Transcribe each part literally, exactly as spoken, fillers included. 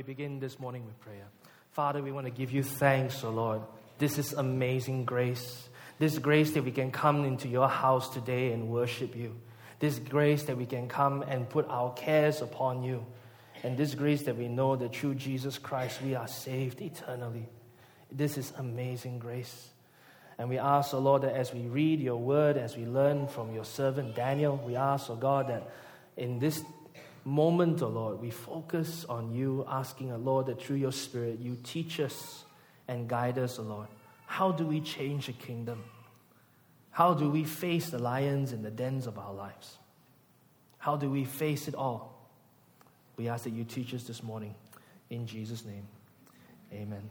begin this morning with prayer. Father, we want to give you thanks, O Lord. This is amazing grace. This grace that we can come into your house today and worship you. This grace that we can come and put our cares upon you. And this grace that we know that through Jesus Christ we are saved eternally. This is amazing grace. And we ask, O Lord, that as we read your word, as we learn from your servant Daniel, we ask, O God, that in this moment, O Lord, we focus on you, asking, O Lord, that through your Spirit you teach us and guide us, O Lord. How do we change a kingdom? How do we face the lions in the dens of our lives? How do we face it all? We ask that you teach us this morning. In Jesus' name, amen.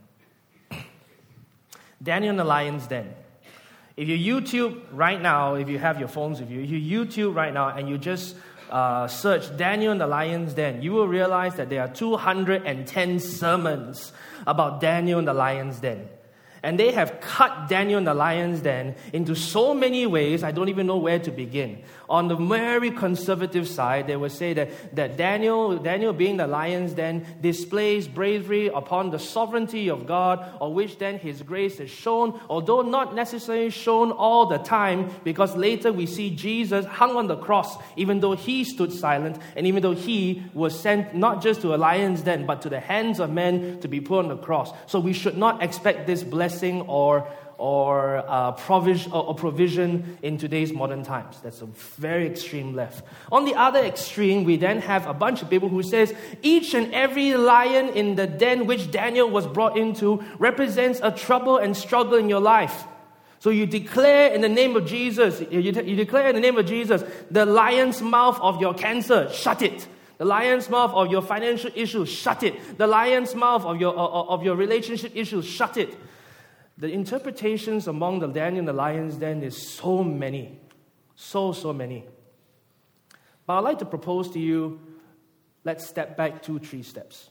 Daniel in the lion's den. If you YouTube right now, if you have your phones with you, if you YouTube right now and you just uh, search Daniel in the lion's den, you will realize that there are two hundred ten sermons about Daniel in the lion's den. And they have cut Daniel in the lion's den into so many ways, I don't even know where to begin. On the very conservative side, they would say that, that Daniel, Daniel being the lion's den, displays bravery upon the sovereignty of God, of which then his grace is shown, although not necessarily shown all the time, because later we see Jesus hung on the cross, even though he stood silent, and even though he was sent not just to a lion's den, but to the hands of men to be put on the cross. So we should not expect this blessing or or uh, provision or, or provision in today's modern times. That's a very extreme left. On the other extreme, we then have a bunch of people who says each and every lion in the den which Daniel was brought into represents a trouble and struggle in your life. So you declare in the name of Jesus, you, you declare in the name of Jesus, the lion's mouth of your cancer, shut it. The lion's mouth of your financial issues, shut it. The lion's mouth of your of, of your relationship issues, shut it. The interpretations among the Daniel and the lion's den is so many. So, so many. But I'd like to propose to you, let's step back two, three steps.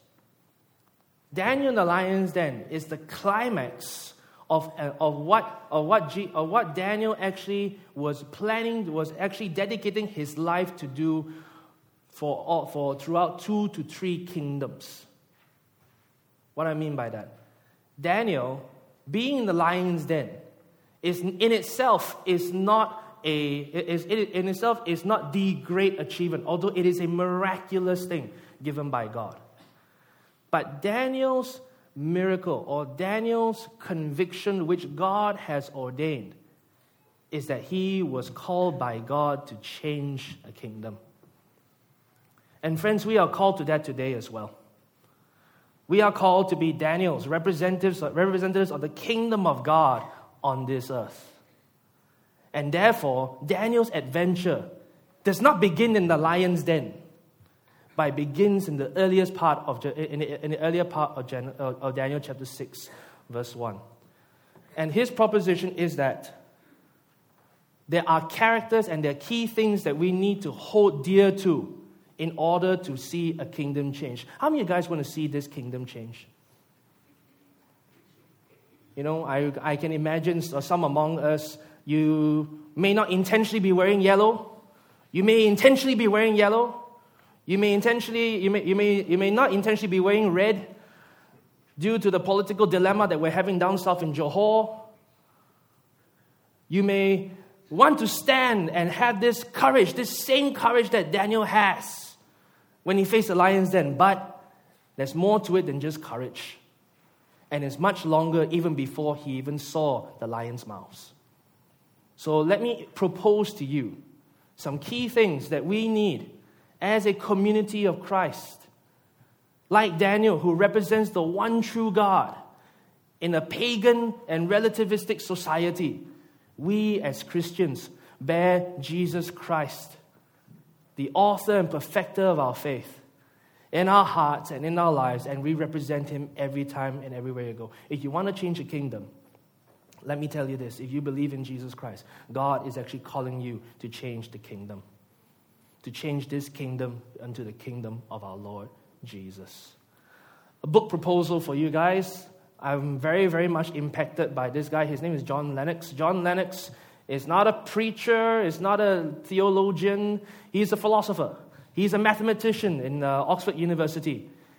Daniel and the lion's den is the climax of, of, what, of, what, G, of what Daniel actually was planning, was actually dedicating his life to do for, for throughout two to three kingdoms. What I mean by that? Daniel, being in the lion's den, is in itself is not a is in itself is not the great achievement, although it is a miraculous thing given by God. But Daniel's miracle or Daniel's conviction, which God has ordained, is that he was called by God to change a kingdom. And friends, we are called to that today as well. We are called to be Daniel's representatives, representatives of the kingdom of God on this earth. And therefore, Daniel's adventure does not begin in the lion's den, but it begins in the earliest part of in the, in the earlier part of, Jan, of Daniel chapter six, verse one. And his proposition is that there are characters and there are key things that we need to hold dear to in order to see a kingdom change. How many of you guys want to see this kingdom change? You know, I, I can imagine some among us, you may not intentionally be wearing yellow. You may intentionally be wearing yellow. You may intentionally, you may, you may, you may not intentionally be wearing red due to the political dilemma that we're having down south in Johor. You may want to stand and have this courage, this same courage that Daniel has when he faced the lion's den. But there's more to it than just courage. And it's much longer even before he even saw the lion's mouths. So let me propose to you some key things that we need as a community of Christ. Like Daniel, who represents the one true God in a pagan and relativistic society. We as Christians bear Jesus Christ, the author and perfecter of our faith, in our hearts and in our lives, and we represent him every time and everywhere you go. If you want to change a kingdom, let me tell you this. If you believe in Jesus Christ, God is actually calling you to change the kingdom, to change this kingdom unto the kingdom of our Lord Jesus. A book proposal for you guys. I'm very, very much impacted by this guy. His name is John Lennox. John Lennox is not a preacher, is not a theologian. He's a philosopher. He's a mathematician in uh, Oxford University.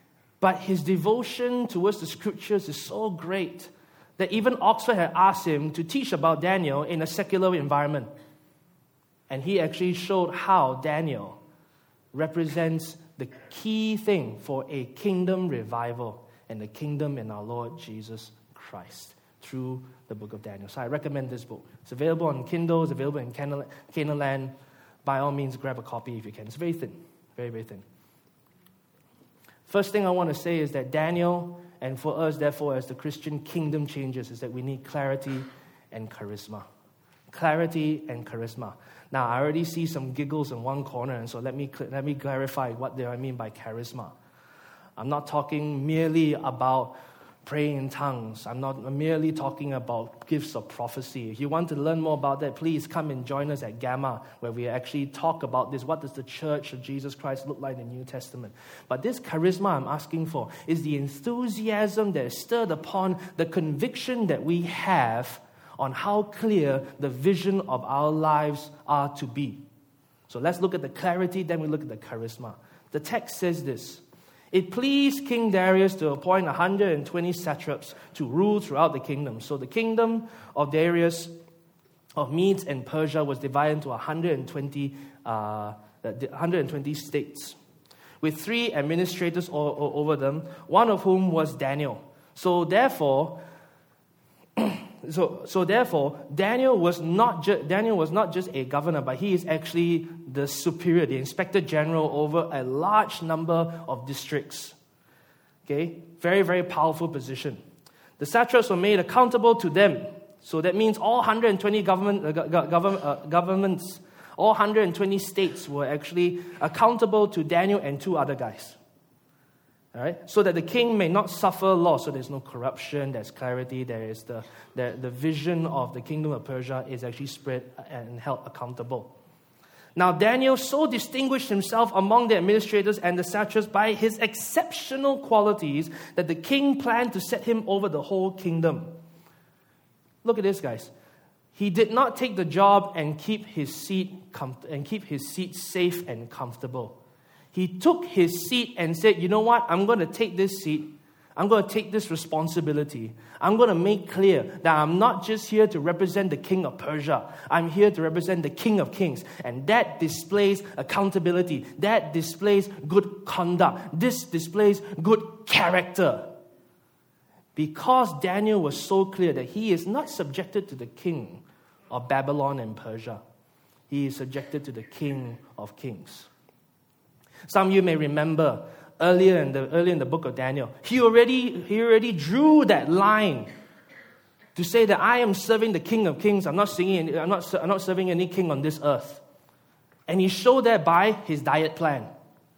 But his devotion towards the scriptures is so great that even Oxford had asked him to teach about Daniel in a secular environment. And he actually showed how Daniel represents the key thing for a kingdom revival and the kingdom in our Lord Jesus Christ through the book of Daniel. So I recommend this book. It's available on Kindle, it's available in Canaanland. By all means, grab a copy if you can. It's very thin, very, very thin. First thing I want to say is that Daniel, and for us, therefore, as the Christian kingdom changes, is that we need clarity and charisma. Clarity and charisma. Now, I already see some giggles in one corner, and so let me let me clarify what do I mean by charisma. I'm not talking merely about praying in tongues. I'm not merely talking about gifts of prophecy. If you want to learn more about that, please come and join us at Gamma, where we actually talk about this. What does the church of Jesus Christ look like in the New Testament? But this charisma I'm asking for is the enthusiasm that is stirred upon the conviction that we have on how clear the vision of our lives are to be. So let's look at the clarity, then we look at the charisma. The text says this: it pleased King Darius to appoint one hundred twenty satraps to rule throughout the kingdom. So the kingdom of Darius of Medes and Persia was divided into one hundred twenty, uh, one hundred twenty states, with three administrators over them, one of whom was Daniel. So therefore, so so therefore, Daniel was not ju- Daniel was not just a governor, but he is actually the superior, the inspector general over a large number of districts. Okay, very very powerful position. The satraps were made accountable to them. So that means all one hundred twenty government uh, government uh, governments, all one hundred twenty states were actually accountable to Daniel and two other guys. All right, so that the king may not suffer loss. So there's no corruption, there's clarity, there is the, the, the vision of the kingdom of Persia is actually spread and held accountable. Now Daniel so distinguished himself among the administrators and the satraps by his exceptional qualities that the king planned to set him over the whole kingdom. Look at this, guys. He did not take the job and keep his seat com- and keep his seat safe and comfortable. He took his seat and said, you know what, I'm going to take this seat. I'm going to take this responsibility. I'm going to make clear that I'm not just here to represent the king of Persia. I'm here to represent the king of kings. And that displays accountability. That displays good conduct. This displays good character. Because Daniel was so clear that he is not subjected to the king of Babylon and Persia. He is subjected to the king of kings. Some of you may remember earlier in the earlier in the book of Daniel, he already he already drew that line to say that I am serving the King of Kings. I'm not singing. I'm not. I'm not serving any king on this earth. And he showed that by his diet plan.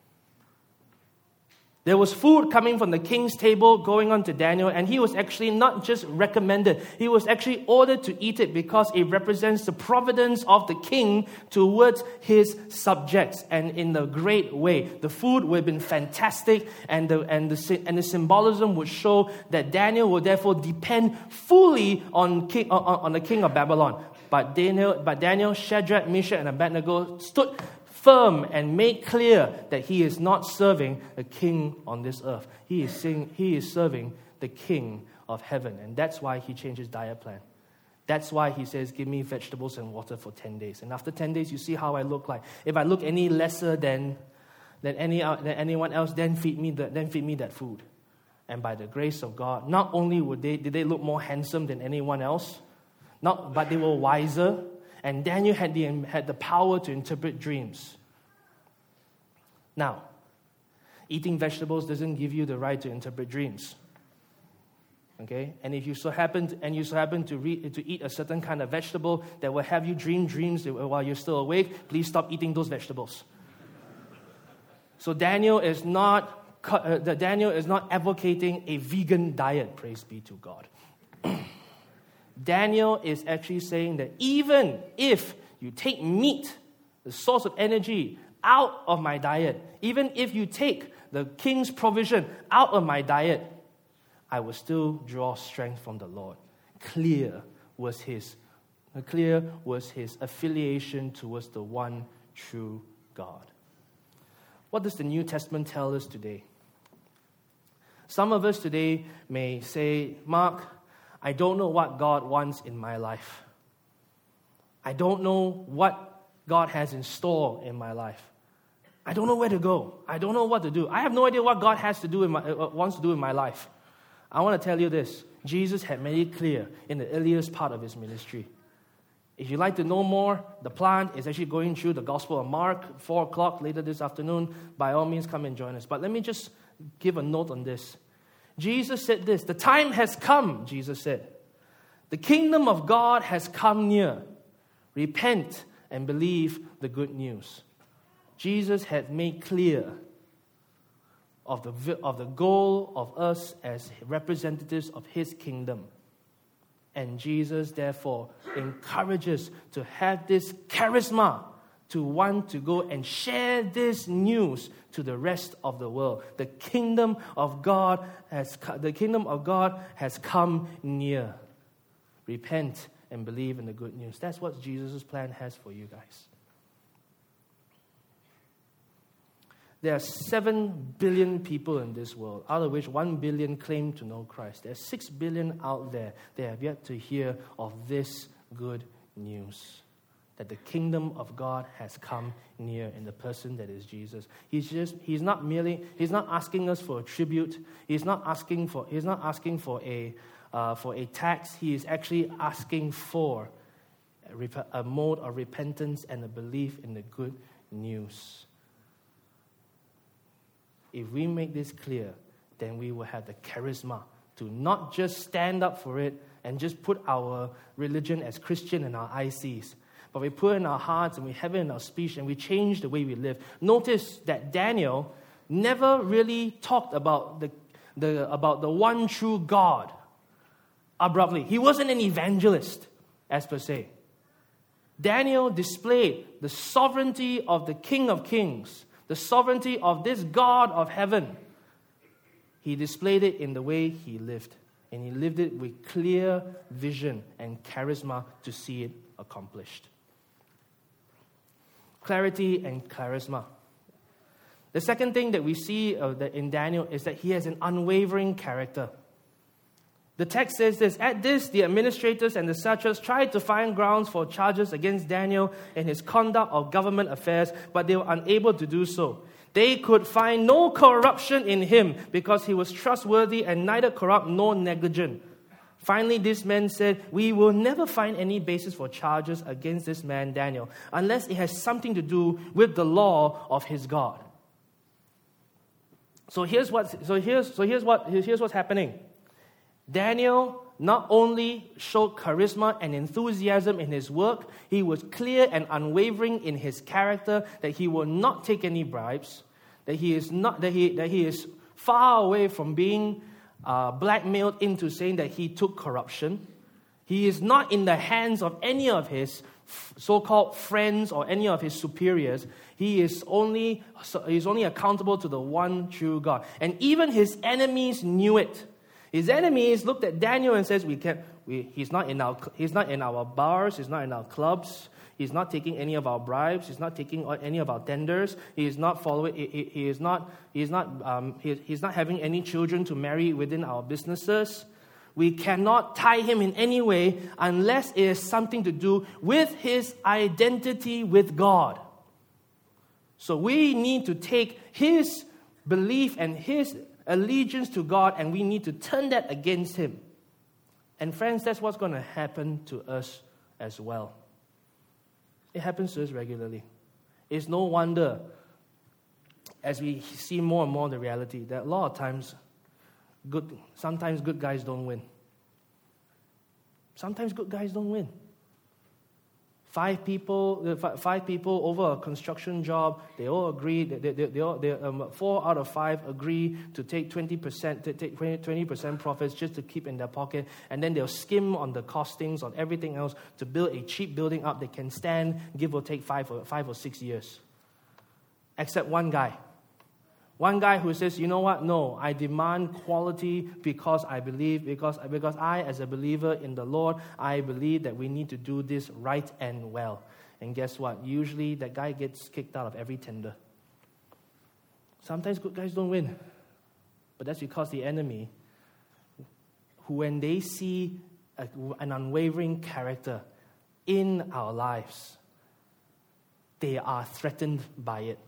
There was food coming from the king's table going on to Daniel, and he was actually not just recommended, he was actually ordered to eat it because it represents the providence of the king towards his subjects, and in a great way. The food would have been fantastic, and the, and the, and the symbolism would show that Daniel would therefore depend fully on, king, on, on the king of Babylon. But Daniel, but Daniel, Shadrach, Meshach, and Abednego stood firm and made clear that he is not serving a king on this earth. He is saying, he is serving the king of heaven. And that's why he changed his diet plan. That's why he says, give me vegetables and water for ten days. And after ten days, you see how I look like. If I look any lesser than, than, any, than anyone else, then feed me the, then feed me that food. And by the grace of God, not only would they, did they look more handsome than anyone else, not, but they were wiser. And Daniel had the, had the power to interpret dreams. Now, eating vegetables doesn't give you the right to interpret dreams. Okay? And if you so happen to, and you so happen to read to eat a certain kind of vegetable that will have you dream dreams while you're still awake, please stop eating those vegetables. So Daniel is not uh, Daniel is not advocating a vegan diet. Praise be to God. Daniel is actually saying that even if you take meat, the source of energy, out of my diet, even if you take the king's provision out of my diet, I will still draw strength from the Lord. Clear was his, clear was his affiliation towards the one true God. What does the New Testament tell us today? Some of us today may say, Mark, I don't know what God wants in my life. I don't know what God has in store in my life. I don't know where to go. I don't know what to do. I have no idea what God has to do in my, uh, wants to do in my life. I want to tell you this. Jesus had made it clear in the earliest part of his ministry. If you'd like to know more, the plan is actually going through the Gospel of Mark, four o'clock later this afternoon. By all means, come and join us. But let me just give a note on this. Jesus said this, the time has come, Jesus said. The kingdom of God has come near. Repent and believe the good news. Jesus had made clear of the, of the goal of us as representatives of his kingdom. And Jesus, therefore, encourages to have this charisma to want to go and share this news to the rest of the world. The kingdom of God has the kingdom of God has come near. Repent and believe in the good news. That's what Jesus' plan has for you guys. There are seven billion people in this world, out of which one billion claim to know Christ. There are six billion out there that have yet to hear of this good news, that the kingdom of God has come near in the person that is Jesus. He's just he's not merely he's not asking us for a tribute. He's not asking for he's not asking for a uh, for a tax. He is actually asking for a, rep- a mode of repentance and a belief in the good news. If we make this clear, then we will have the charisma to not just stand up for it and just put our religion as Christian in our I Cs, but we put it in our hearts and we have it in our speech and we change the way we live. Notice that Daniel never really talked about the, the, about the one true God abruptly. He wasn't an evangelist, as per se. Daniel displayed the sovereignty of the King of Kings, the sovereignty of this God of heaven. He displayed it in the way he lived. And he lived it with clear vision and charisma to see it accomplished. Clarity and charisma. The second thing that we see in Daniel is that he has an unwavering character. The text says this, at this, the administrators and the satraps tried to find grounds for charges against Daniel and his conduct of government affairs, but they were unable to do so. They could find no corruption in him because he was trustworthy and neither corrupt nor negligent. Finally, these men said, we will never find any basis for charges against this man, Daniel, unless it has something to do with the law of his God. So here's what, so here's, so here's what, here's what's happening. Daniel not only showed charisma and enthusiasm in his work, he was clear and unwavering in his character that he will not take any bribes, that he is not that he that he is far away from being uh, blackmailed into saying that he took corruption. He is not in the hands of any of his so-called friends or any of his superiors. He is only he is only accountable to the one true God, and even his enemies knew it. His enemies looked at Daniel and says, "We can't. We, he's not in our. He's not in our bars. He's not in our clubs. He's not taking any of our bribes. He's not taking any of our tenders. He is not following. He, he, he is not. He is not. Um, he, he's not having any children to marry within our businesses. We cannot tie him in any way unless it has something to do with his identity with God. So we need to take his belief and his allegiance to God, and we need to turn that against him." And friends, that's what's going to happen to us as well. It happens to us regularly. It's no wonder, as we see more and more the reality, that a lot of times, good, sometimes good guys don't win. Sometimes good guys don't win. Five people, five people over a construction job, they all agree, they, they, they all, they, um, four out of five agree to take twenty percent, to take twenty percent profits just to keep in their pocket, and then they'll skim on the costings, on everything else to build a cheap building up that can stand, give or take five or, five or six years. Except one guy. One guy who says, you know what, no, I demand quality because I believe, because, because I, as a believer in the Lord, I believe that we need to do this right and well. And guess what? Usually that guy gets kicked out of every tender. Sometimes good guys don't win. But that's because the enemy, who when they see a, an unwavering character in our lives, they are threatened by it.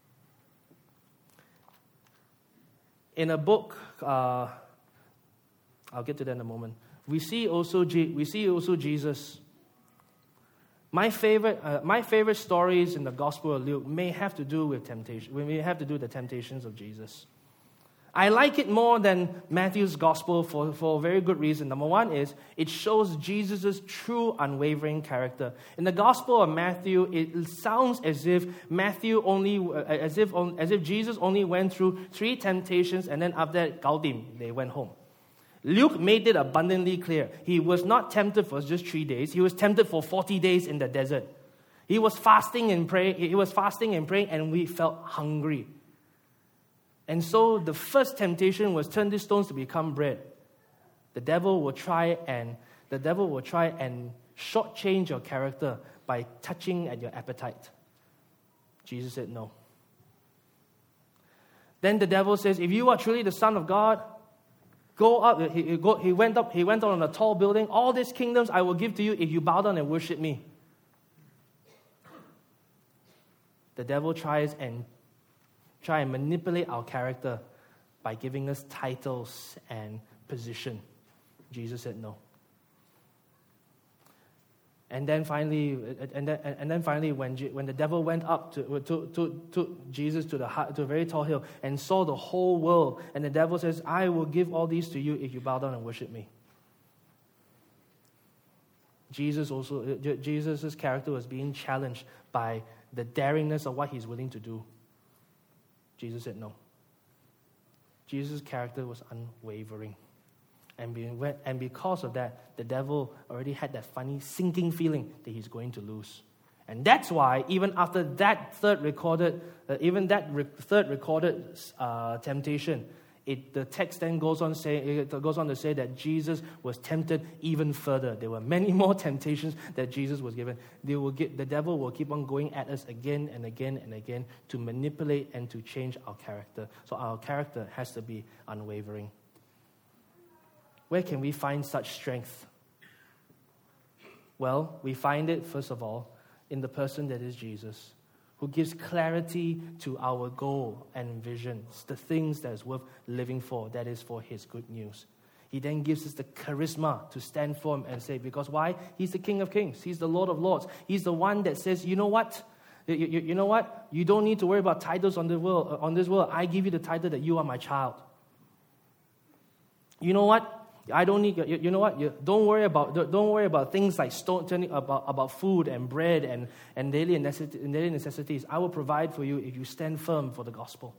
In a book, uh, I'll get to that in a moment. We see also we see also Jesus. My favorite, uh, my favorite stories in the Gospel of Luke may have to do with temptation. We may have to do with the temptations of Jesus. I like it more than Matthew's Gospel for, for a very good reason. Number one is it shows Jesus' true unwavering character. In the Gospel of Matthew, it sounds as if Matthew only, as if as if Jesus only went through three temptations, and then after that, Gaudim, they went home. Luke made it abundantly clear. He was not tempted for just three days. He was tempted for forty days in the desert. He was fasting and praying. He was fasting and praying, and we felt hungry. And so the first temptation was turn these stones to become bread. The devil will try and the devil will try and shortchange your character by touching at your appetite. Jesus said no. Then the devil says, if you are truly the Son of God, go up. He, he, go, he went up. He went on a tall building. All these kingdoms I will give to you if you bow down and worship me. The devil tries and try and manipulate our character by giving us titles and position. Jesus said no. And then finally, and then, and then finally, when when the devil went up to to to, to Jesus to the to a very tall hill and saw the whole world, and the devil says, "I will give all these to you if you bow down and worship me." Jesus also Jesus's character was being challenged by the daringness of what he's willing to do. Jesus said no. Jesus' character was unwavering. And, being, and because of that, the devil already had that funny sinking feeling that he's going to lose. And that's why, even after that third recorded, uh, even that re- third recorded uh, temptation, it, the text then goes on say it goes on to say that Jesus was tempted even further. There were many more temptations that Jesus was given. They will get, the devil will keep on going at us again and again and again to manipulate and to change our character. So our character has to be unwavering. Where can we find such strength? Well, we find it, first of all, in the person that is Jesus, who gives clarity to our goal and visions, the things that is worth living for, that is for his good news. He then gives us the charisma to stand firm and say, because why? He's the King of Kings. He's the Lord of Lords. He's the one that says, you know what? You, you, you know what? You don't need to worry about titles on the world, on this world. I give you the title that you are my child. You know what? I don't need. You, you know what? You, don't worry about. Don't worry about things like stone, turning about about food and bread and and daily necessities. I will provide for you if you stand firm for the gospel.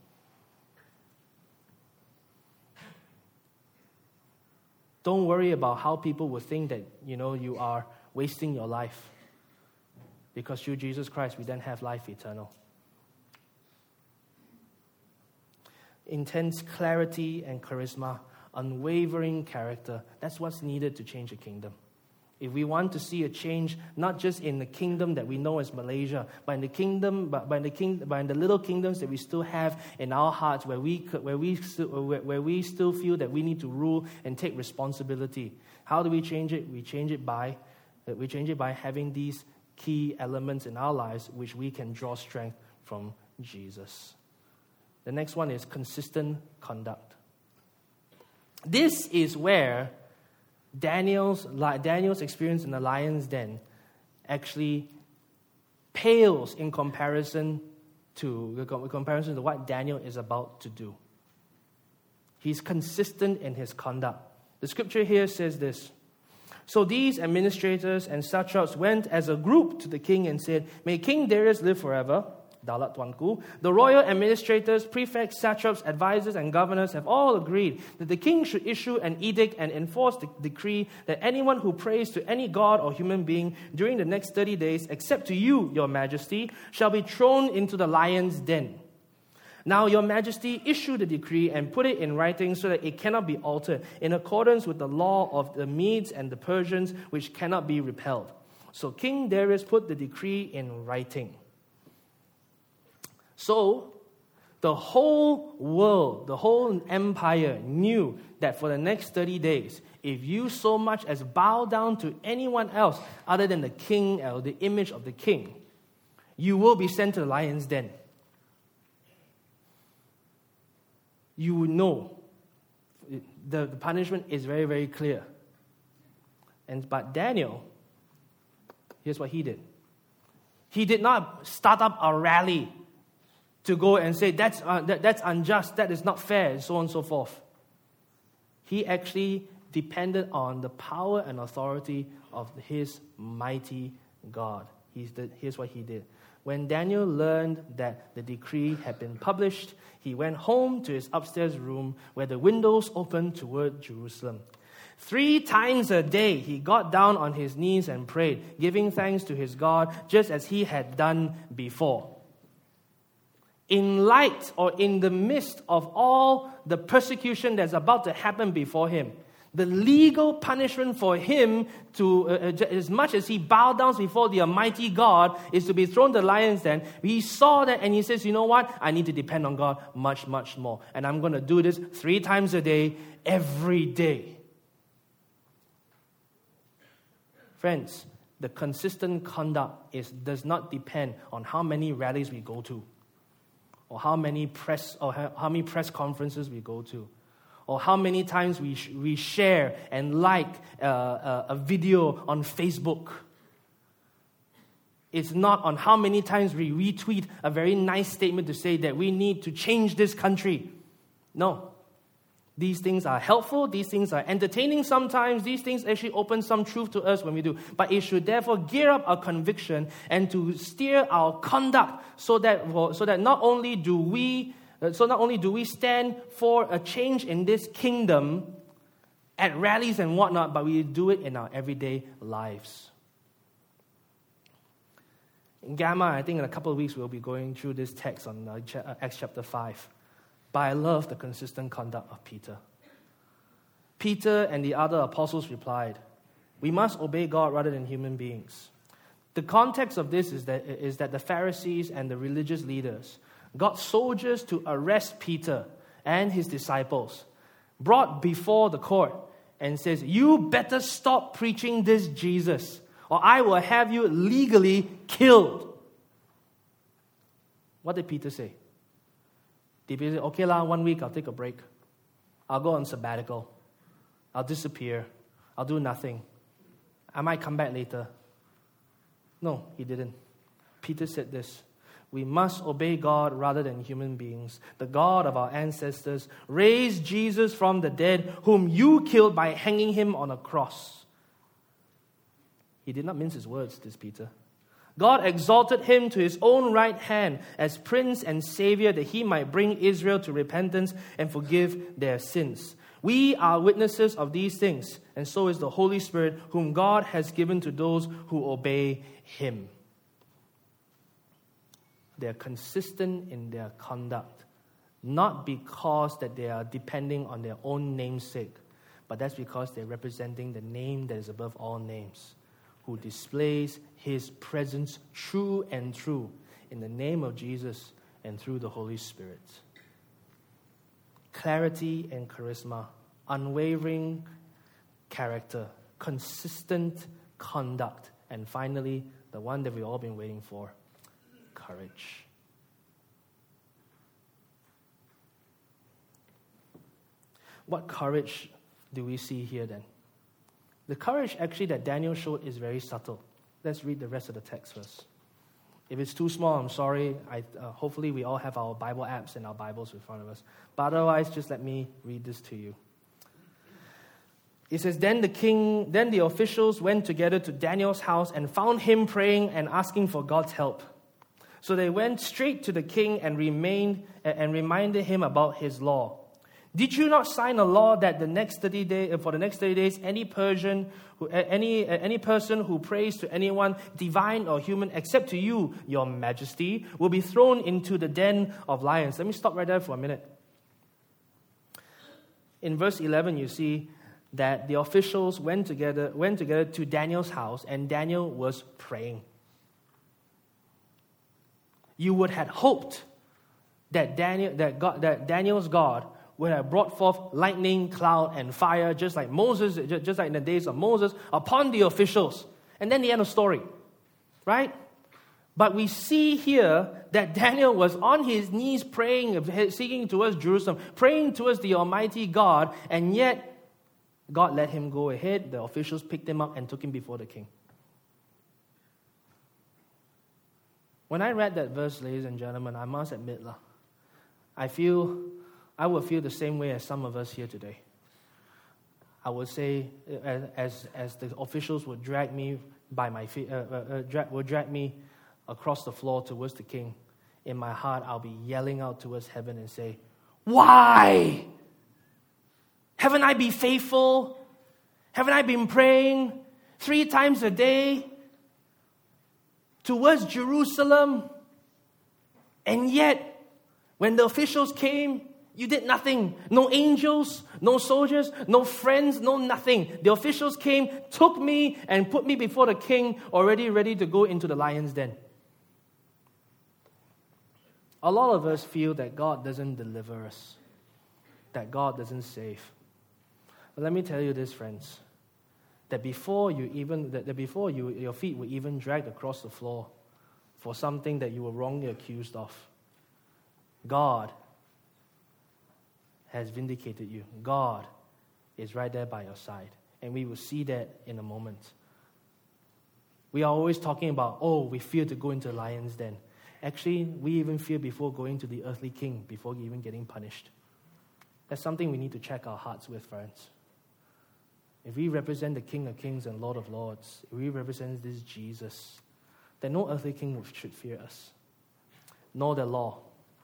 Don't worry about how people will think that you know you are wasting your life. Because through Jesus Christ, we then have life eternal. Intense clarity and charisma. Unwavering character. That's what's needed to change a kingdom. If we want to see a change, not just in the kingdom that we know as Malaysia, but in the kingdom, but by the king, by in the little kingdoms that we still have in our hearts, where we where we still, where, where we still feel that we need to rule and take responsibility. How do we change it? We change it by we change it by having these key elements in our lives, which we can draw strength from Jesus. The next one is consistent conduct. This is where Daniel's, Daniel's experience in the lion's den actually pales in comparison to, in comparison to what Daniel is about to do. He's consistent in his conduct. The scripture here says this. So these administrators and satraps went as a group to the king and said, "May King Darius live forever. Dalat Tuanku." The royal administrators, prefects, satraps, advisors, and governors have all agreed that the king should issue an edict and enforce the decree that anyone who prays to any god or human being during the next thirty days, except to you, your majesty, shall be thrown into the lion's den. Now, your majesty, issue the decree and put it in writing so that it cannot be altered, in accordance with the law of the Medes and the Persians, which cannot be repelled. So King Darius put the decree in writing. So, The whole world, the whole empire knew that for the next thirty days, if you so much as bow down to anyone else other than the king or the image of the king, you will be sent to the lion's den. You would know. The, the punishment is very, very clear. And but Daniel, here's what he did. He did not start up a rally to go and say, that's, uh, that, that's unjust, that is not fair, and so on and so forth. He actually depended on the power and authority of his mighty God. He's the, here's what he did. When Daniel learned that the decree had been published, he went home to his upstairs room where the windows opened toward Jerusalem. Three times a day, he got down on his knees and prayed, giving thanks to his God, just as he had done before. In light or in the midst of all the persecution that's about to happen before him, the legal punishment for him, to uh, as much as he bowed down before the Almighty God, is to be thrown to the lion's den. He saw that and he says, you know what? I need to depend on God much, much more. And I'm going to do this three times a day, every day. Friends, the consistent conduct is does not depend on how many rallies we go to, or how many press or how, how many press conferences we go to, or how many times we sh- we share and like uh, a, a video on Facebook. It's not on how many times we retweet a very nice statement to say that we need to change this country. No. These things are helpful, these things are entertaining sometimes, these things actually open some truth to us when we do. But it should therefore gear up our conviction and to steer our conduct so that so that not only do we so not only do we stand for a change in this kingdom at rallies and whatnot, but we do it in our everyday lives. In Gamma, I think in a couple of weeks we'll be going through this text on uh, Acts chapter five. But I love the consistent conduct of Peter. Peter and the other apostles replied, we must obey God rather than human beings. The context of this is that, is that the Pharisees and the religious leaders got soldiers to arrest Peter and his disciples, brought before the court, and says, you better stop preaching this Jesus, or I will have you legally killed. What did Peter say? Did Peter say, okay lah, one week I'll take a break. I'll go on sabbatical. I'll disappear. I'll do nothing. I might come back later. No, he didn't. Peter said this, we must obey God rather than human beings. The God of our ancestors raised Jesus from the dead, whom you killed by hanging him on a cross. He did not mince his words, this Peter. God exalted him to his own right hand as Prince and Savior, that he might bring Israel to repentance and forgive their sins. We are witnesses of these things, and so is the Holy Spirit, whom God has given to those who obey him. They are consistent in their conduct, not because that they are depending on their own namesake, but that's because they're representing the name that is above all names, who displays his presence true and true in the name of Jesus and through the Holy Spirit. Clarity and charisma, unwavering character, consistent conduct, and finally, the one that we've all been waiting for, courage. What courage do we see here then? The courage actually that Daniel showed is very subtle. Let's read the rest of the text first. If it's too small, I'm sorry. I, uh, hopefully we all have our Bible apps and our Bibles in front of us. But otherwise, just let me read this to you. It says, Then the king, then the officials went together to Daniel's house and found him praying and asking for God's help. So they went straight to the king and remained and reminded him about his law. Did you not sign a law that the next thirty days, for the next thirty days, any Persian, who, any any person who prays to anyone, divine or human, except to you, your majesty, will be thrown into the den of lions? Let me stop right there for a minute. In verse eleven, you see that the officials went together, went together to Daniel's house, and Daniel was praying. You would have hoped that Daniel, that God, that Daniel's God would have brought forth lightning, cloud, and fire, just like Moses, just like in the days of Moses, upon the officials. And then the end of story, right? But we see here that Daniel was on his knees praying, seeking towards Jerusalem, praying towards the Almighty God, and yet God let him go ahead. The officials picked him up and took him before the king. When I read that verse, ladies and gentlemen, I must admit, I feel, I would feel the same way as some of us here today. I would say, as as, as the officials would drag me by my feet, uh, uh, uh, drag, would drag me across the floor towards the king, in my heart, I'll be yelling out towards heaven and say, why? Haven't I been faithful? Haven't I been praying three times a day towards Jerusalem? And yet, when the officials came, you did nothing. No angels, no soldiers, no friends, no nothing. The officials came, took me, and put me before the king, already ready to go into the lion's den. A lot of us feel that God doesn't deliver us, that God doesn't save. But let me tell you this, friends, that before you even that before you your feet were even dragged across the floor for something that you were wrongly accused of, God has vindicated you. God is right there by your side, and we will see that in a moment. We are always talking about, oh, we fear to go into the lion's den. Actually, we even fear before going to the earthly king, before even getting punished. That's something we need to check our hearts with, friends. If we represent the King of Kings and Lord of Lords, if we represent this Jesus, then no earthly king should fear us, nor the law.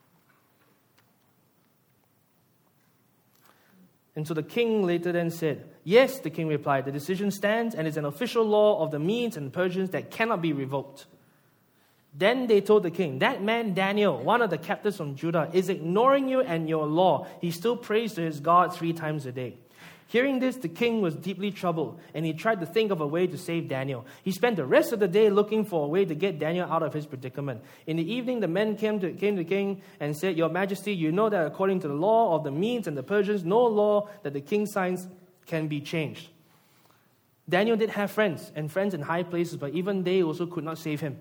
And so the king later then said, yes, the king replied, the decision stands and is an official law of the Medes and Persians that cannot be revoked. Then they told the king, that man Daniel, one of the captives from Judah, is ignoring you and your law. He still prays to his God three times a day. Hearing this, the king was deeply troubled, and he tried to think of a way to save Daniel. He spent the rest of the day looking for a way to get Daniel out of his predicament. In the evening, the men came to, came to the king and said, Your Majesty, you know that according to the law of the Medes and the Persians, no law that the king signs can be changed. Daniel did have friends, and friends in high places, but even they also could not save him.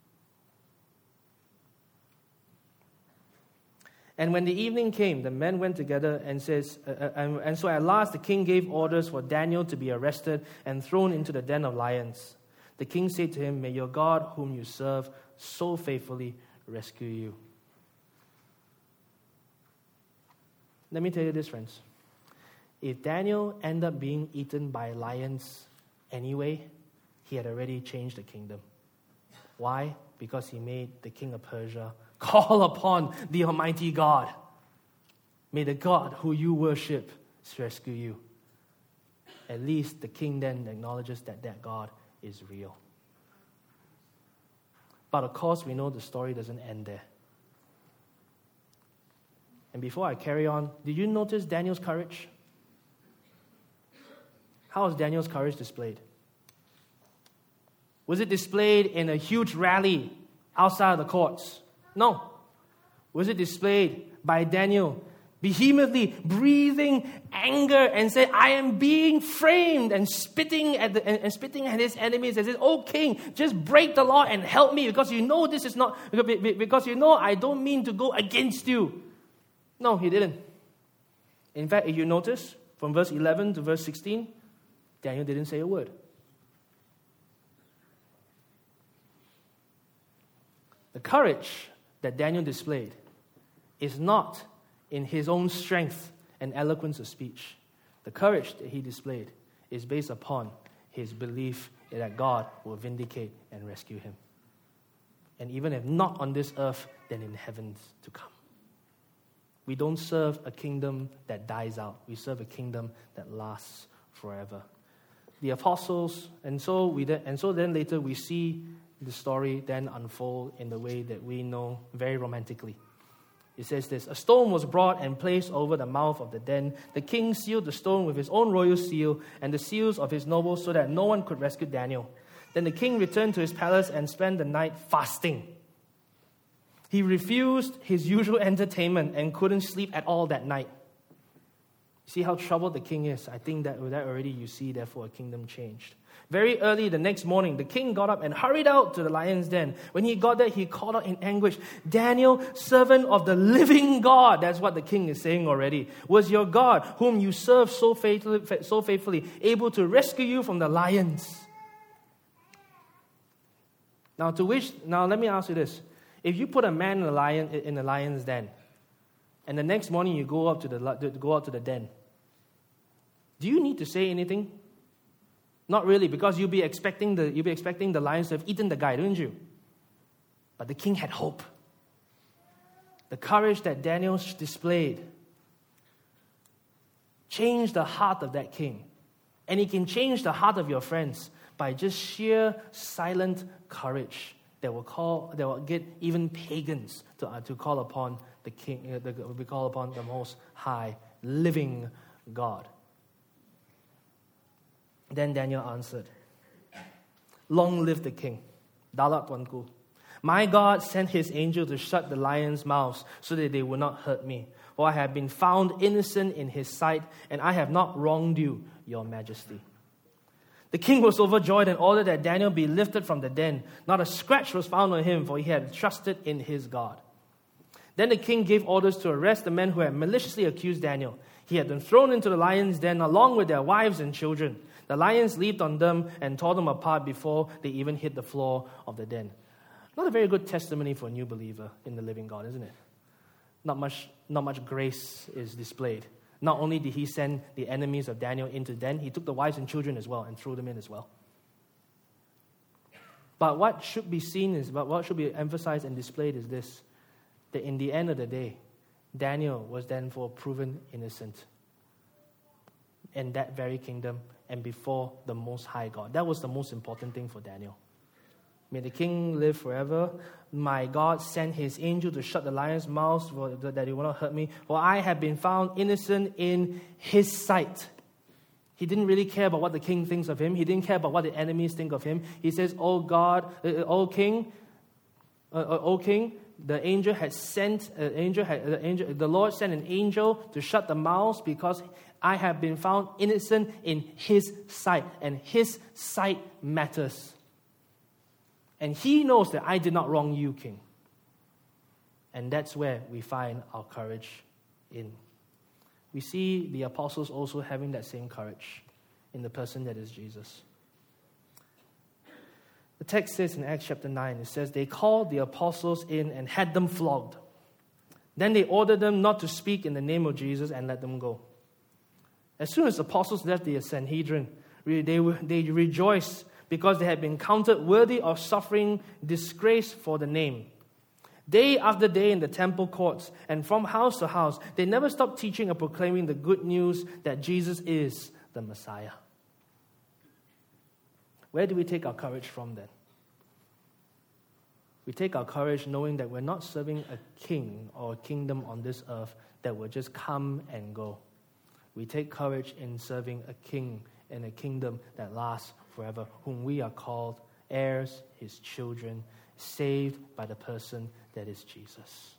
And when the evening came, the men went together and says, uh, uh, and, and so at last the king gave orders for Daniel to be arrested and thrown into the den of lions. The king said to him, may your God, whom you serve so faithfully, rescue you. Let me tell you this, friends. If Daniel ended up being eaten by lions anyway, he had already changed the kingdom. Why? Because he made the king of Persia call upon the Almighty God. May the God who you worship rescue you. At least the king then acknowledges that that God is real. But of course, we know the story doesn't end there. And before I carry on, did you notice Daniel's courage? How was Daniel's courage displayed? Was it displayed in a huge rally outside of the courts? No. Was it displayed by Daniel vehemently breathing anger and said, I am being framed, and spitting at the, and, and spitting at his enemies and said, oh king, just break the law and help me, because you know this is not, because you know I don't mean to go against you. No, he didn't. In fact, if you notice, from verse eleven to verse sixteen, Daniel didn't say a word. The courage that Daniel displayed is not in his own strength and eloquence of speech. The courage that he displayed is based upon his belief that God will vindicate and rescue him. And even if not on this earth, then in heavens to come. We don't serve a kingdom that dies out. We serve a kingdom that lasts forever. The apostles, and so we then, and so then later we see the story then unfold in the way that we know very romantically. It says this, a stone was brought and placed over the mouth of the den. The king sealed the stone with his own royal seal and the seals of his nobles so that no one could rescue Daniel. Then the king returned to his palace and spent the night fasting. He refused his usual entertainment and couldn't sleep at all that night. See how troubled the king is? I think that with that already you see, therefore, a kingdom changed. Very early the next morning, the king got up and hurried out to the lion's den. When he got there, he called out in anguish, "Daniel, servant of the living God," that's what the king is saying already, "was your God, whom you serve so faithfully, so faithfully, able to rescue you from the lions?" Now, to which, now let me ask you this. If you put a man in a lion in a lion's den, and the next morning you go up to the go out to the den, do you need to say anything? Not really, because you'll be expecting the you'll be expecting the lions to have eaten the guy, don't you? But the king had hope. The courage that Daniel displayed changed the heart of that king. And it can change the heart of your friends by just sheer silent courage that will call that will get even pagans to uh, to call upon the king. Uh, the, we call upon the Most High, living God. Then Daniel answered, "Long live the king, Dalat Tuanku. My God sent his angel to shut the lions' mouths so that they would not hurt me. For I have been found innocent in his sight, and I have not wronged you, your majesty." The king was overjoyed and ordered that Daniel be lifted from the den. Not a scratch was found on him, for he had trusted in his God. Then the king gave orders to arrest the men who had maliciously accused Daniel. He had them thrown into the lions' den along with their wives and children. The lions leaped on them and tore them apart before they even hit the floor of the den. Not a very good testimony for a new believer in the living God, isn't it? Not much, not much grace is displayed. Not only did he send the enemies of Daniel into the den, he took the wives and children as well and threw them in as well. But what should be seen is, but what should be emphasized and displayed is this, that in the end of the day, Daniel was then for proven innocent in that very kingdom and before the Most High God. That was the most important thing for Daniel. May the king live forever. My God sent his angel to shut the lions' mouths that he will not hurt me. For I have been found innocent in his sight. He didn't really care about what the king thinks of him. He didn't care about what the enemies think of him. He says, "Oh God, uh, oh king, uh, uh, oh king, the angel had sent, uh, angel had, the angel, the Lord sent an angel to shut the mouths because I have been found innocent in his sight, and his sight matters. And he knows that I did not wrong you, king." And that's where we find our courage in. We see the apostles also having that same courage in the person that is Jesus. The text says in Acts chapter nine, it says, "They called the apostles in and had them flogged. Then they ordered them not to speak in the name of Jesus and let them go. As soon as the apostles left the Sanhedrin, they, they rejoiced because they had been counted worthy of suffering disgrace for the name. Day after day in the temple courts and from house to house, they never stopped teaching and proclaiming the good news that Jesus is the Messiah." Where do we take our courage from then? We take our courage knowing that we're not serving a king or a kingdom on this earth that will just come and go. We take courage in serving a king and a kingdom that lasts forever, whom we are called heirs, his children, saved by the person that is Jesus.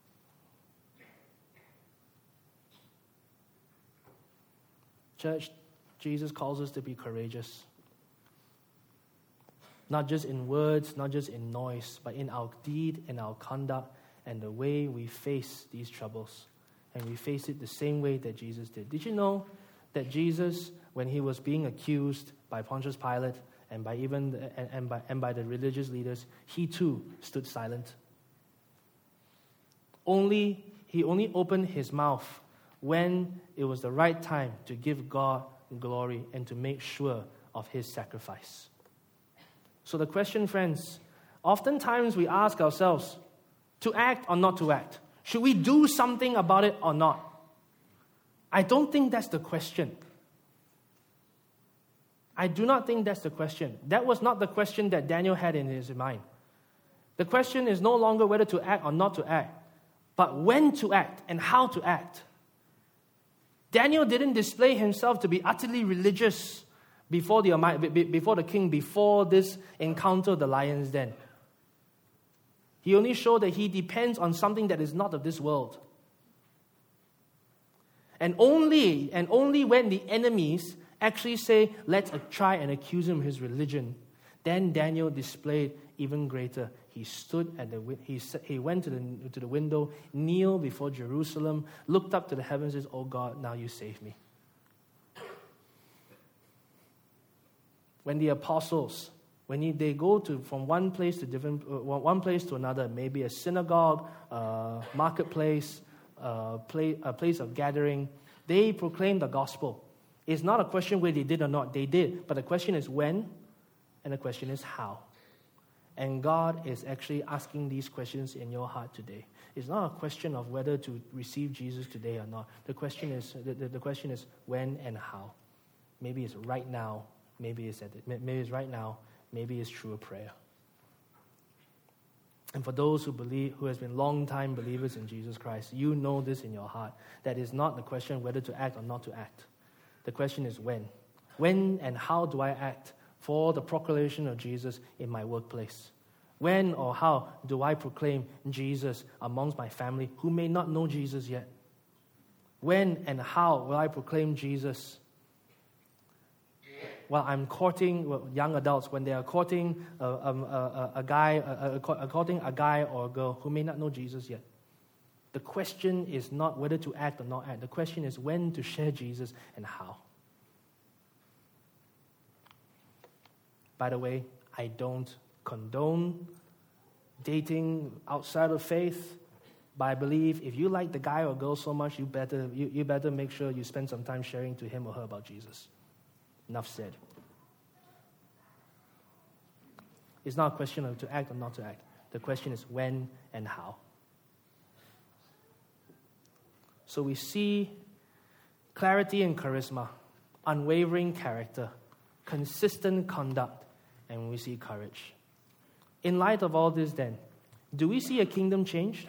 Church, Jesus calls us to be courageous. Not just in words, not just in noise, but in our deed, in our conduct, and the way we face these troubles. And we face it the same way that Jesus did. Did you know that Jesus, when he was being accused by Pontius Pilate and by even the, and, and by and by the religious leaders, he too stood silent. Only he only opened his mouth when it was the right time to give God glory and to make sure of his sacrifice. So the question, friends, oftentimes we ask ourselves, to act or not to act? Should we do something about it or not? I don't think that's the question. I do not think that's the question. That was not the question that Daniel had in his mind. The question is no longer whether to act or not to act, but when to act and how to act. Daniel didn't display himself to be utterly religious before the, before the king, before this encounter of the lion's den. He only showed that he depends on something that is not of this world. And only, and only when the enemies actually say, let's try and accuse him of his religion, then Daniel displayed even greater. He stood at the he he went to the to the window, kneeled before Jerusalem, looked up to the heavens, and says, "Oh God, now you save me." When the apostles, when he, they go to from one place to different uh, one place to another, maybe a synagogue, uh, marketplace, uh, play, a place of gathering, they proclaim the gospel. It's not a question whether they did or not. They did, but the question is when, and the question is how. And God is actually asking these questions in your heart today. It's not a question of whether to receive Jesus today or not. The question is the, the, the question is when and how. Maybe it's right now. Maybe it's at it. Maybe it's right now. Maybe it's through a prayer. And for those who believe, who has been long time believers in Jesus Christ, you know this in your heart. That is not the question whether to act or not to act. The question is when. When and how do I act for the proclamation of Jesus in my workplace? When or how do I proclaim Jesus amongst my family who may not know Jesus yet? When and how will I proclaim Jesus while I'm courting well, young adults, when they are courting a, a, a, a guy, a, a, courting a guy or a girl who may not know Jesus yet? The question is not whether to act or not act. The question is when to share Jesus and how. By the way, I don't condone dating outside of faith, but I believe if you like the guy or girl so much, you better you, you better make sure you spend some time sharing to him or her about Jesus. Enough said. It's not a question of to act or not to act. The question is when and how. So we see clarity and charisma, unwavering character, consistent conduct, and we see courage. In light of all this then, do we see a kingdom changed?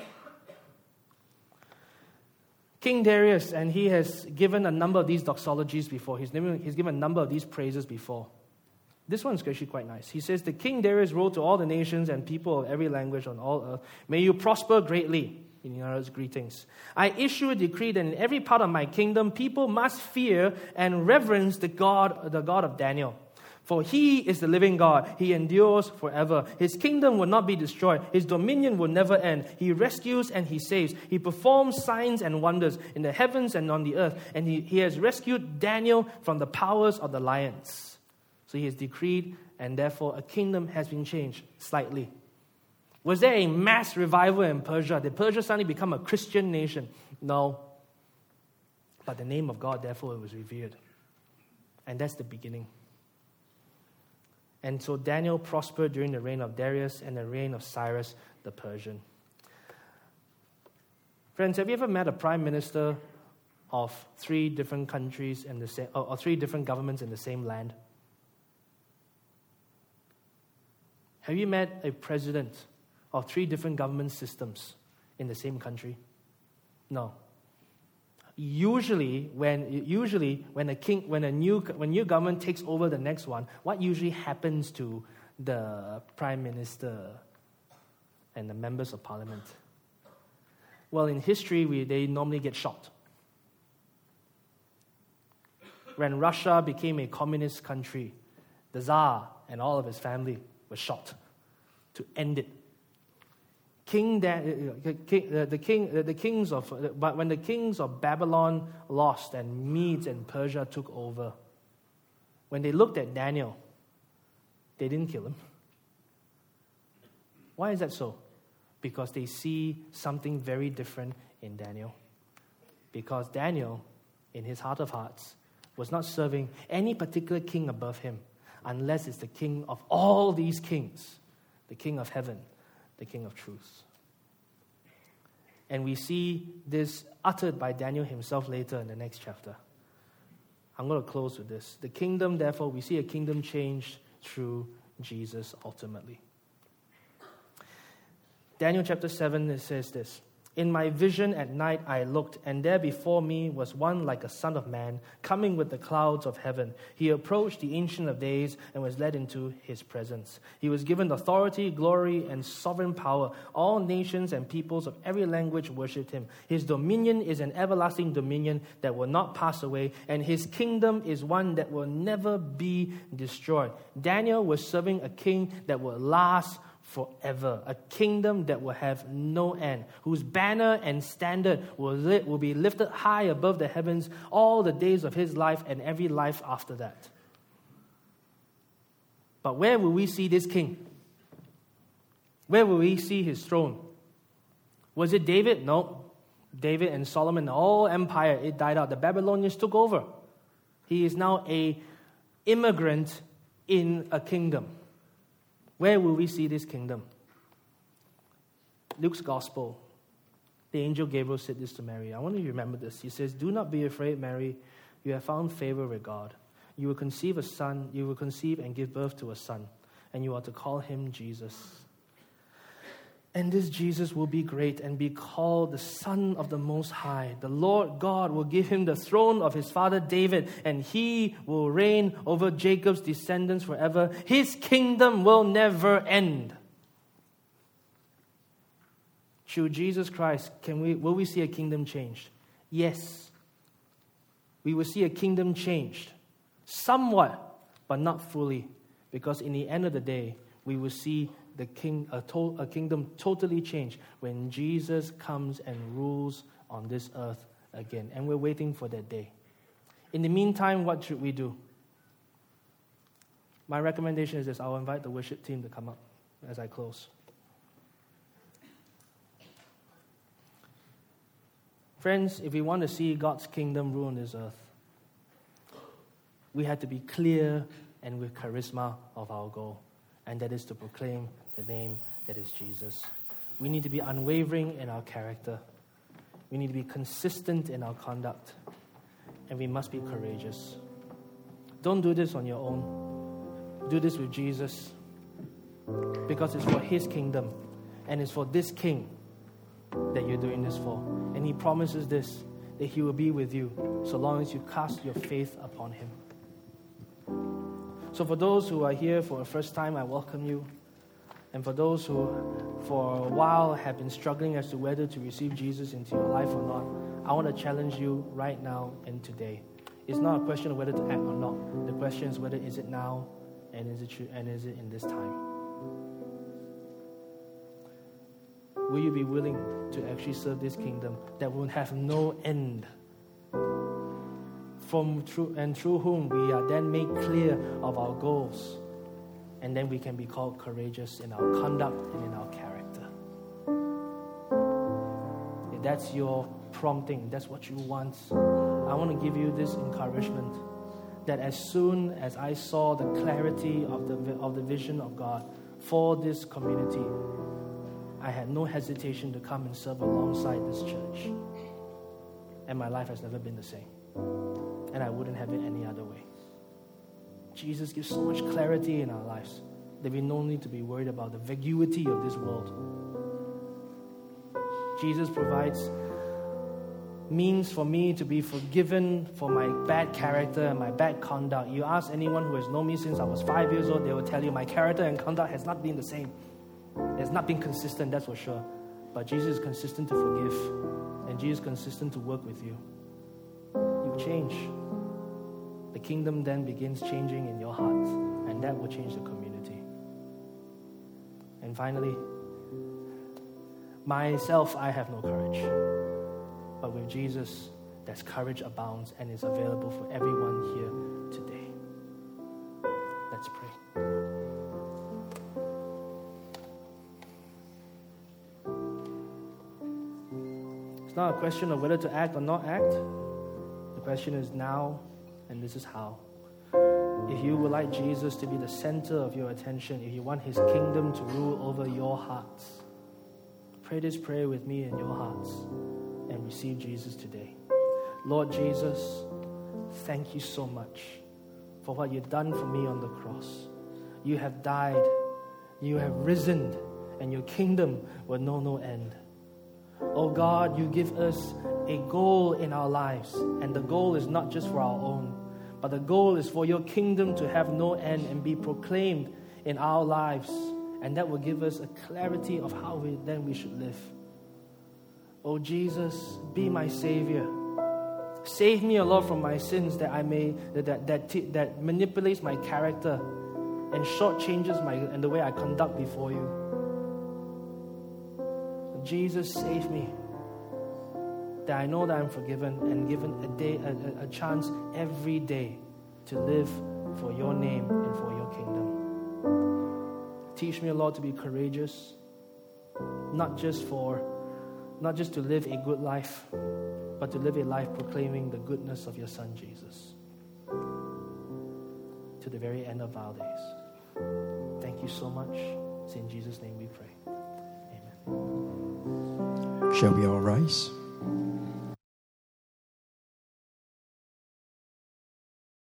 King Darius, and he has given a number of these doxologies before. He's given, he's given a number of these praises before. This one's actually quite nice. He says, the King Darius wrote to all the nations and people of every language on all earth, may you prosper greatly. In other words, greetings. I issue a decree that in every part of my kingdom, people must fear and reverence the God, the God of Daniel. For he is the living God. He endures forever. His kingdom will not be destroyed. His dominion will never end. He rescues and he saves. He performs signs and wonders in the heavens and on the earth. And he, he has rescued Daniel from the powers of the lions. So he has decreed, and therefore a kingdom has been changed slightly. Was there a mass revival in Persia? Did Persia suddenly become a Christian nation? No. But the name of God, therefore, was revered. And that's the beginning. And so Daniel prospered during the reign of Darius and the reign of Cyrus the Persian. Friends, have you ever met a prime minister of three different countries in the same, or, or three different governments in the same land? Have you met a president of three different government systems in the same country? No. Usually, when usually when a king, when a new when new government takes over the next one, what usually happens to the prime minister and the members of parliament? Well, in history, we, they normally get shot. When Russia became a communist country, the Tsar and all of his family were shot to end it. King, Dan, uh, king uh, the king, uh, the kings of, uh, but when the kings of Babylon lost and Medes and Persia took over, when they looked at Daniel, they didn't kill him. Why is that so? Because they see something very different in Daniel. Because Daniel, in his heart of hearts, was not serving any particular king above him, unless it's the king of all these kings, the king of heaven, the king of truth. And we see this uttered by Daniel himself later in the next chapter. I'm going to close with this. The kingdom, therefore, we see a kingdom changed through Jesus ultimately. Daniel chapter seven, it says this. In my vision at night I looked, and there before me was one like a son of man, coming with the clouds of heaven. He approached the Ancient of Days and was led into his presence. He was given authority, glory, and sovereign power. All nations and peoples of every language worshipped him. His dominion is an everlasting dominion that will not pass away, and his kingdom is one that will never be destroyed. Daniel was serving a king that will last forever, a kingdom that will have no end, whose banner and standard will, li- will be lifted high above the heavens all the days of his life and every life after that. But where will we see this king? Where will we see his throne? Was it David? No. David and Solomon, the whole empire, it died out. The Babylonians took over. He is now a immigrant in a kingdom. Where will we see this kingdom? Luke's Gospel, the angel Gabriel said this to Mary. I want you to remember this. He says, "Do not be afraid, Mary. You have found favor with God. You will conceive a son. You will conceive and give birth to a son, and you are to call him Jesus. And this Jesus will be great and be called the Son of the Most High. The Lord God will give him the throne of his father David, and he will reign over Jacob's descendants forever. His kingdom will never end." Through Jesus Christ, can we, will we see a kingdom changed? Yes. We will see a kingdom changed. Somewhat, but not fully. Because in the end of the day, we will see the king, a, to, a kingdom totally changed when Jesus comes and rules on this earth again. And we're waiting for that day. In the meantime, what should we do? My recommendation is this. I'll invite the worship team to come up as I close. Friends, if we want to see God's kingdom rule on this earth, we have to be clear and with charisma of our goal, and that is to proclaim the name that is Jesus. We need to be unwavering in our character. We need to be consistent in our conduct, and we must be courageous. Don't do this on your own. Do this with Jesus, because it's for his kingdom, and it's for this king that you're doing this for. And he promises this, that he will be with you so long as you cast your faith upon him. So for those who are here for the first time, I welcome you. And for those who for a while have been struggling as to whether to receive Jesus into your life or not, I want to challenge you right now and today. It's not a question of whether to act or not. The question is whether is it now and is it true, and is it in this time? Will you be willing to actually serve this kingdom that will have no end? From through, and through whom we are then made clear of our goals. And then we can be called courageous in our conduct and in our character. If that's your prompting, that's what you want, I want to give you this encouragement that as soon as I saw the clarity of the, of the vision of God for this community, I had no hesitation to come and serve alongside this church. And my life has never been the same. And I wouldn't have it any other way. Jesus gives so much clarity in our lives that we don't need to be worried about the vacuity of this world. Jesus provides means for me to be forgiven for my bad character and my bad conduct. You ask anyone who has known me since I was five years old, they will tell you my character and conduct has not been the same. It has not been consistent, that's for sure. But Jesus is consistent to forgive, and Jesus is consistent to work with you. You change. The kingdom then begins changing in your heart, and that will change the community. And finally, myself, I have no courage. But with Jesus, that courage abounds and is available for everyone here today. Let's pray. It's not a question of whether to act or not act. The question is now, and this is how. If you would like Jesus to be the center of your attention, if you want his kingdom to rule over your hearts, pray this prayer with me in your hearts and receive Jesus today. Lord Jesus, thank you so much for what you've done for me on the cross. You have died, you have risen, and your kingdom will know no end. Oh God, you give us a goal in our lives, and the goal is not just for our own, but the goal is for your kingdom to have no end and be proclaimed in our lives, and that will give us a clarity of how we, then we should live. Oh Jesus, be my Savior. Save me, O Lord, from my sins that I may that that that, that manipulates my character and shortchanges my and the way I conduct before you. Jesus, save me, that I know that I'm forgiven and given a day, a, a chance every day to live for your name and for your kingdom. Teach me, Lord, to be courageous, not just for, not just to live a good life, but to live a life proclaiming the goodness of your Son, Jesus, to the very end of our days. Thank you so much. It's in Jesus' name we pray. Amen. Shall we all rise?